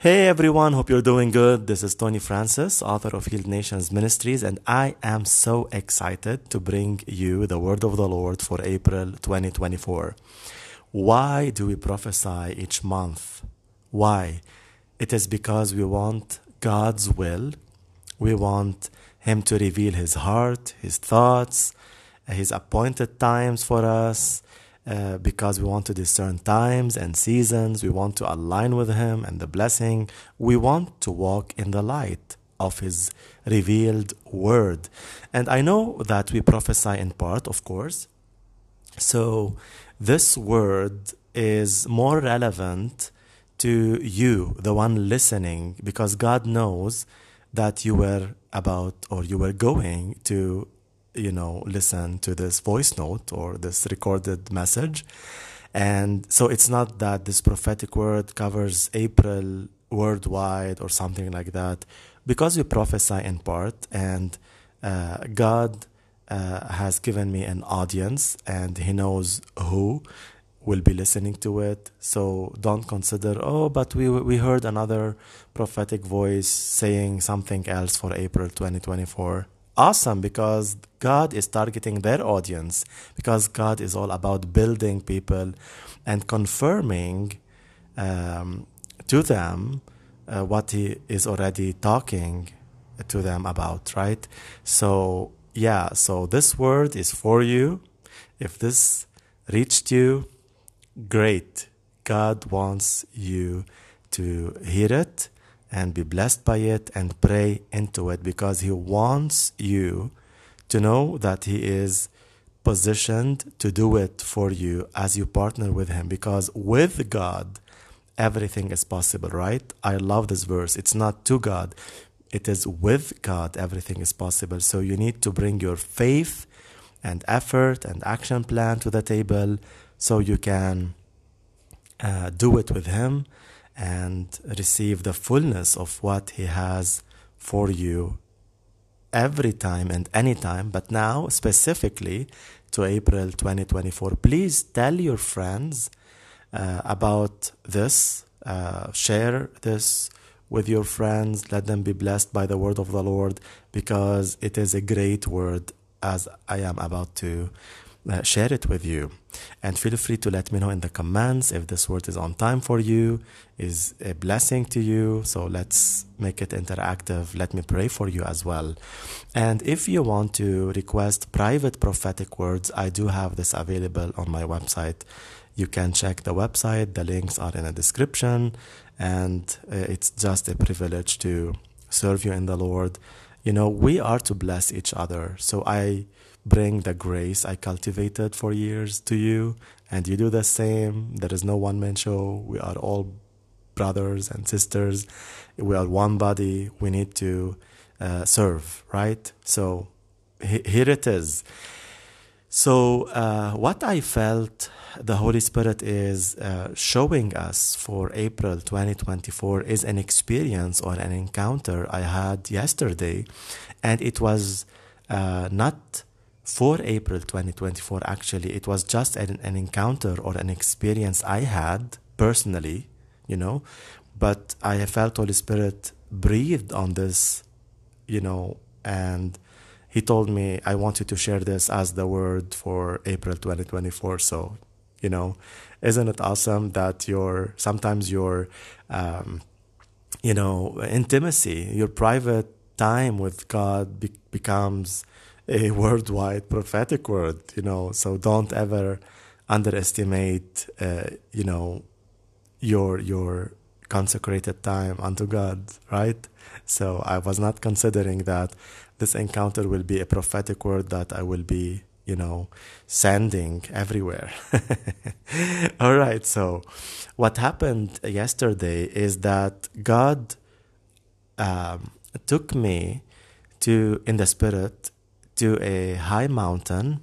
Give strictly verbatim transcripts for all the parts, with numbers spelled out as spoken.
Hey everyone, hope you're doing good. This is Tony Francis, author of Healed Nations Ministries, and I am so excited to bring you the word of the Lord for April twenty twenty-four. Why do we prophesy each month? Why? It is because we want God's will. We want Him to reveal His heart, His thoughts, His appointed times for us. Uh, because we want to discern times and seasons. We want to align with Him and the blessing. We want to walk in the light of His revealed word. And I know that we prophesy in part, of course. So this word is more relevant to you, the one listening, because God knows that you were about or you were going to you know, listen to this voice note or this recorded message. And so it's not that this prophetic word covers April worldwide or something like that, because we prophesy in part, and uh, God uh, has given me an audience and He knows who will be listening to it. So don't consider, oh, but we we heard another prophetic voice saying something else for April twenty twenty-four. Awesome, because God is targeting their audience, because God is all about building people and confirming um, to them uh, what He is already talking to them about, right? So, yeah, so this word is for you. If this reached you, great. God wants you to hear it and be blessed by it and pray into it, because He wants you to know that He is positioned to do it for you as you partner with Him, because with God, everything is possible, right? I love this verse. It's not to God. It is with God, everything is possible. So you need to bring your faith and effort and action plan to the table so you can uh, do it with Him and receive the fullness of what He has for you every time and any time. But now, specifically to April twenty twenty-four, please tell your friends uh, about this. Uh, share this with your friends. Let them be blessed by the word of the Lord, because it is a great word, as I am about to Uh, share it with you. And feel free to let me know in the comments if this word is on time for you, is a blessing to you. So let's make it interactive. Let me pray for you as well. And if you want to request private prophetic words, I do have this available on my website. You can check the website. The links are in the description. And uh, it's just a privilege to serve you in the Lord. You know, we are to bless each other. So I bring the grace I cultivated for years to you, and you do the same. There is no one-man show. We are all brothers and sisters. We are one body. We need to uh, serve, right? So he- here it is. So uh, what I felt the Holy Spirit is uh, showing us for April twenty twenty-four is an experience or an encounter I had yesterday, and it was uh, not for April twenty twenty-four, actually. It was just an, an encounter or an experience I had personally, you know, but I felt Holy Spirit breathed on this, you know, and He told me, I want you to share this as the word for April twenty twenty-four. So, you know, isn't it awesome that your, sometimes your, um, you know, intimacy, your private time with God be- becomes a worldwide prophetic word, you know. So don't ever underestimate, uh, you know, your your consecrated time unto God, right? So I was not considering that this encounter will be a prophetic word that I will be, you know, sending everywhere. All right, so what happened yesterday is that God um, took me to, in the Spirit, to a high mountain,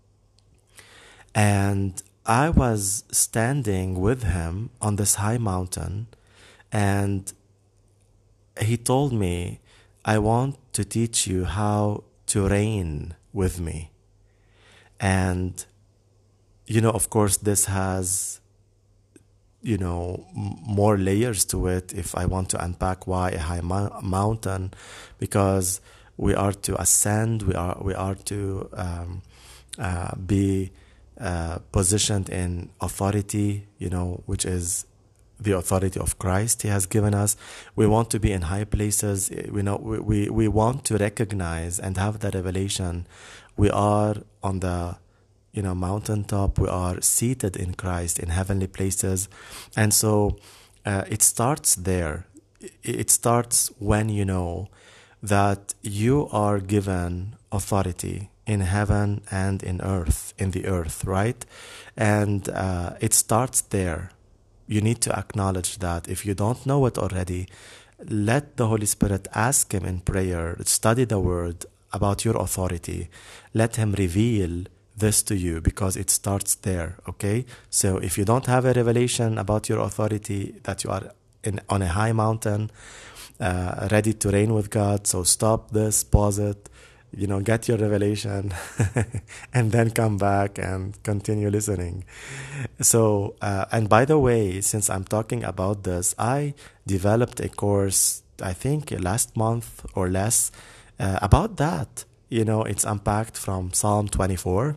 and I was standing with Him on this high mountain, and He told me, I want to teach you how to reign with me. And, you know, of course, this has you know, m- more layers to it if I want to unpack why a high mou- mountain, because we are to ascend, we are we are to um, uh, be uh, positioned in authority, you know, which is the authority of Christ He has given us. We want to be in high places. We know we, we, we want to recognize and have the revelation. We are on the, you know, mountaintop. We are seated in Christ in heavenly places, and so uh, it starts there. It it starts when you know that you are given authority in heaven and in earth, in the earth, right? And uh, it starts there. You need to acknowledge that. If you don't know it already, let the Holy Spirit, ask Him in prayer, study the Word about your authority. Let Him reveal this to you, because it starts there, okay? So if you don't have a revelation about your authority, that you are in on a high mountain, uh, ready to reign with God, so stop this, pause it, you know, get your revelation, and then come back and continue listening. So, uh, and by the way, since I'm talking about this, I developed a course, I think last month or less, uh, about that. You know, it's unpacked from Psalm twenty-four,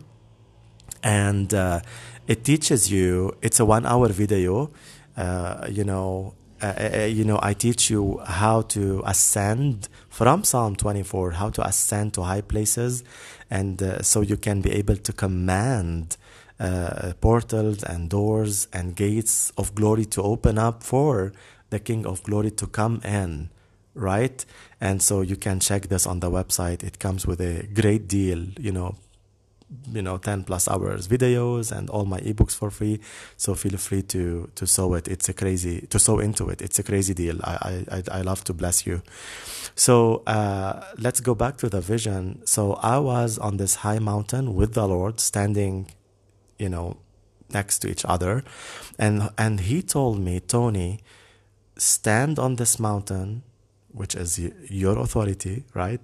and uh, it teaches you. It's a one-hour video. Uh, you know, uh, uh, you know, I teach you how to ascend from Psalm twenty-four, how to ascend to high places, and uh, so you can be able to command uh, portals and doors and gates of glory to open up for the King of Glory to come in, right? And so you can check this on the website. It comes with a great deal, you know, you know, ten plus hours videos and all my ebooks for free. So feel free to to sow it. It's a crazy to sow into it. It's a crazy deal. I I I love to bless you. So uh, let's go back to the vision. So I was on this high mountain with the Lord, standing, you know, next to each other, and and He told me, Tony, stand on this mountain, which is your authority, right?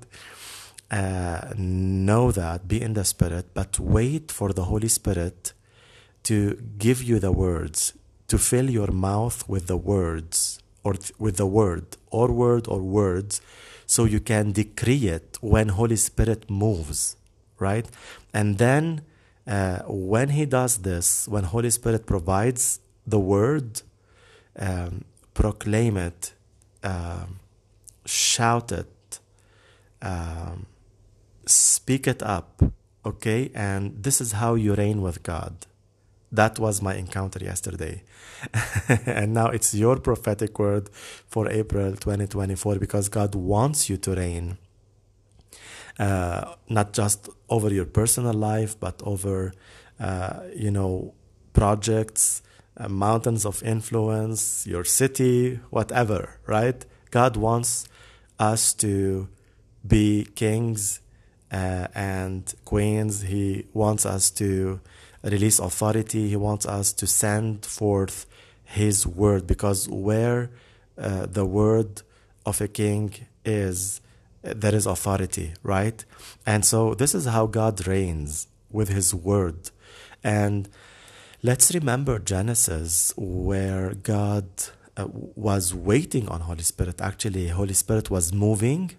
Uh, know that, be in the Spirit, but wait for the Holy Spirit to give you the words, to fill your mouth with the words, or th- with the word, or word, or words, so you can decree it when Holy Spirit moves, right? And then uh, when He does this, when Holy Spirit provides the word, um, proclaim it, um, shout it, um, speak it up, okay? And this is how you reign with God. That was my encounter yesterday. And now it's your prophetic word for April twenty twenty-four, because God wants you to reign, uh, not just over your personal life, but over, uh, you know, projects, uh, mountains of influence, your city, whatever, right? God wants us to be kings uh, and queens. He wants us to release authority. He wants us to send forth His word, because where uh, the word of a king is, there is authority, right? And so this is how God reigns, with His word. And let's remember Genesis, where God uh, was waiting on Holy Spirit. Actually, Holy Spirit was moving.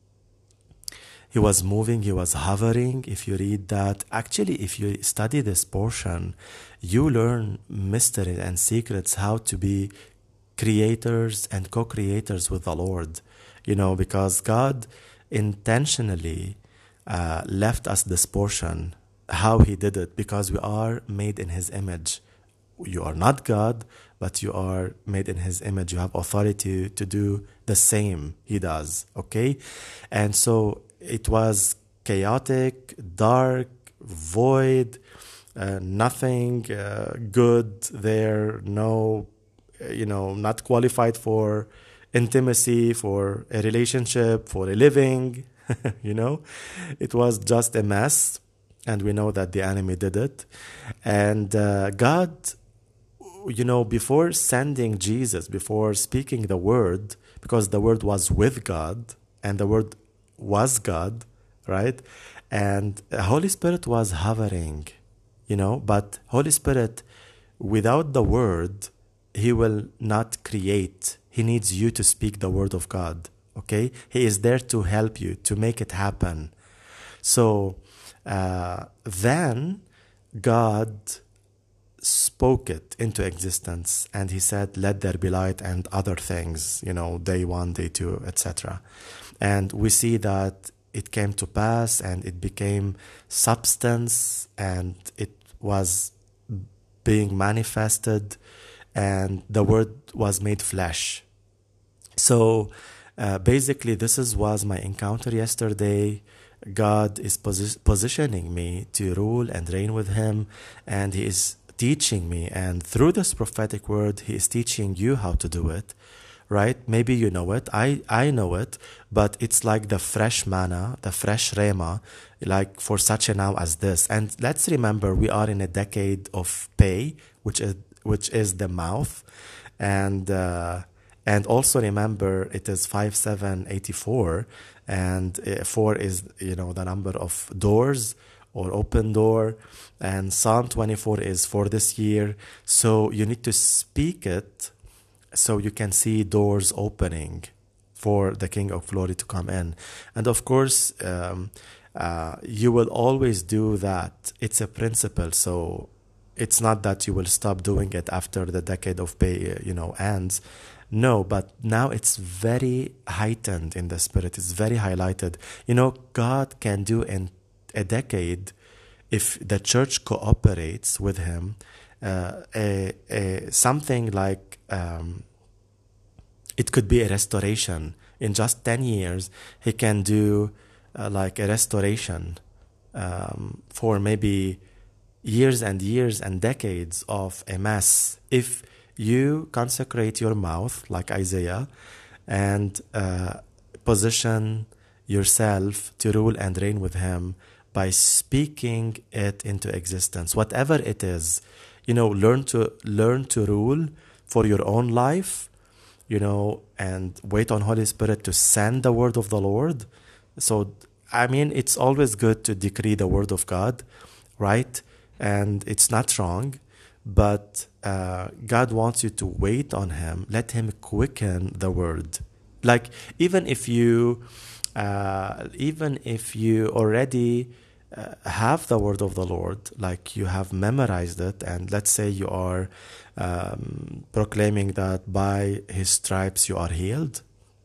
He was moving, He was hovering. If you read that, actually, if you study this portion, you learn mystery and secrets, how to be creators and co-creators with the Lord. You know, because God intentionally uh, left us this portion, how He did it, because we are made in His image. You are not God, but you are made in His image. You have authority to do the same He does, okay? And so it was chaotic, dark, void, uh, nothing uh, good there, no, you know, not qualified for intimacy, for a relationship, for a living, you know. It was just a mess, and we know that the enemy did it. And uh, God, you know, before sending Jesus, before speaking the word, because the word was with God, and the word was God, right? And the Holy Spirit was hovering, you know, but Holy Spirit, without the word, he will not create. He needs you to speak the word of God. Okay? He is there to help you, to make it happen. So uh, then God spoke it into existence, and he said, let there be light, and other things, you know, day one, day two, et cetera. And we see that it came to pass, and it became substance, and it was being manifested, and the word was made flesh. So uh, basically, this is, was my encounter yesterday. God is posi- positioning me to rule and reign with him, and he is teaching me, and through this prophetic word, he is teaching you how to do it, right? Maybe you know it, I, I know it, but it's like the fresh manna, the fresh rhema, like for such a now as this. And let's remember, we are in a decade of pay, which is, which is the mouth, and uh, and also remember, it is five seven eighty-four, and uh, four is, you know, the number of doors, or open door, and Psalm twenty-four is for this year. So you need to speak it so you can see doors opening for the King of Glory to come in. And of course, um, uh, you will always do that. It's a principle. So it's not that you will stop doing it after the decade of pay, you know, ends. No, but now it's very heightened in the spirit. It's very highlighted. You know, God can do in a decade, if the church cooperates with him, uh, a, a, something like um, it could be a restoration. In just ten years, he can do uh, like a restoration um, for maybe years and years and decades of a mess. If you consecrate your mouth like Isaiah and uh, position yourself to rule and reign with him, by speaking it into existence, whatever it is, you know, learn to learn to rule for your own life, you know, and wait on Holy Spirit to send the word of the Lord. So, I mean, it's always good to decree the word of God, right? And it's not wrong, but uh, God wants you to wait on him. Let him quicken the word. Like, even if you Uh, even if you already uh, have the word of the Lord, like you have memorized it, and let's say you are um, proclaiming that by his stripes you are healed,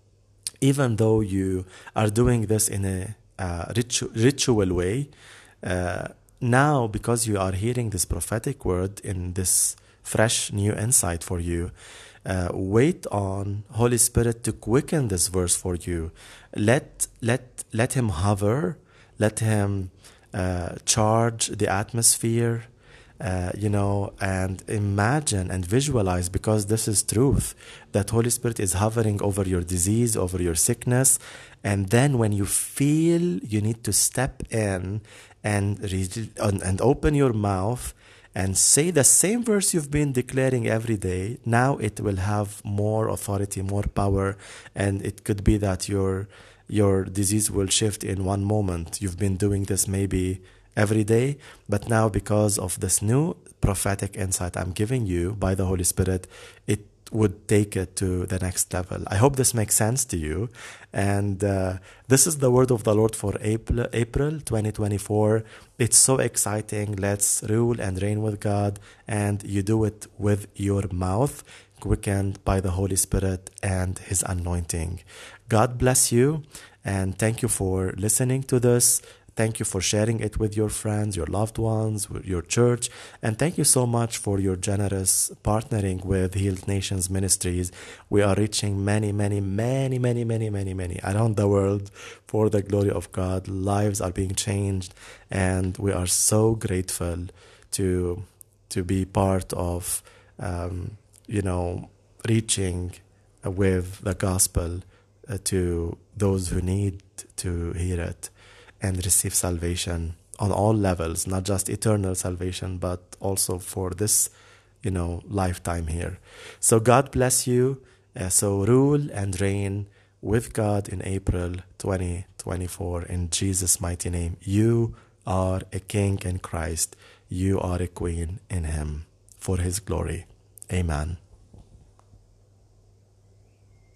even though you are doing this in a uh, ritu- ritual way, uh, now because you are hearing this prophetic word in this fresh new insight for you, Uh, wait on Holy Spirit to quicken this verse for you. Let let let him hover, let him uh, charge the atmosphere, uh, you know, and imagine and visualize, because this is truth, that Holy Spirit is hovering over your disease, over your sickness, and then when you feel you need to step in and re- and, and open your mouth and say the same verse you've been declaring every day, now it will have more authority, more power, and it could be that your your disease will shift in one moment. You've been doing this maybe every day, but now because of this new prophetic insight I'm giving you by the Holy Spirit, it would take it to the next level. I hope this makes sense to you. And uh, this is the word of the Lord for April, April twenty twenty-four. It's so exciting. Let's rule and reign with God. And you do it with your mouth, quickened by the Holy Spirit and his anointing. God bless you. And thank you for listening to this. Thank you for sharing it with your friends, your loved ones, with your church. And thank you so much for your generous partnering with Healed Nations Ministries. We are reaching many, many, many, many, many, many, many around the world for the glory of God. Lives are being changed. And we are so grateful to, to be part of, um, you know, reaching with the gospel uh, to those who need to hear it and receive salvation on all levels, not just eternal salvation, but also for this, you know, lifetime here. So God bless you. Uh, so rule and reign with God in April twenty twenty-four in Jesus' mighty name. You are a king in Christ. You are a queen in him for his glory. Amen.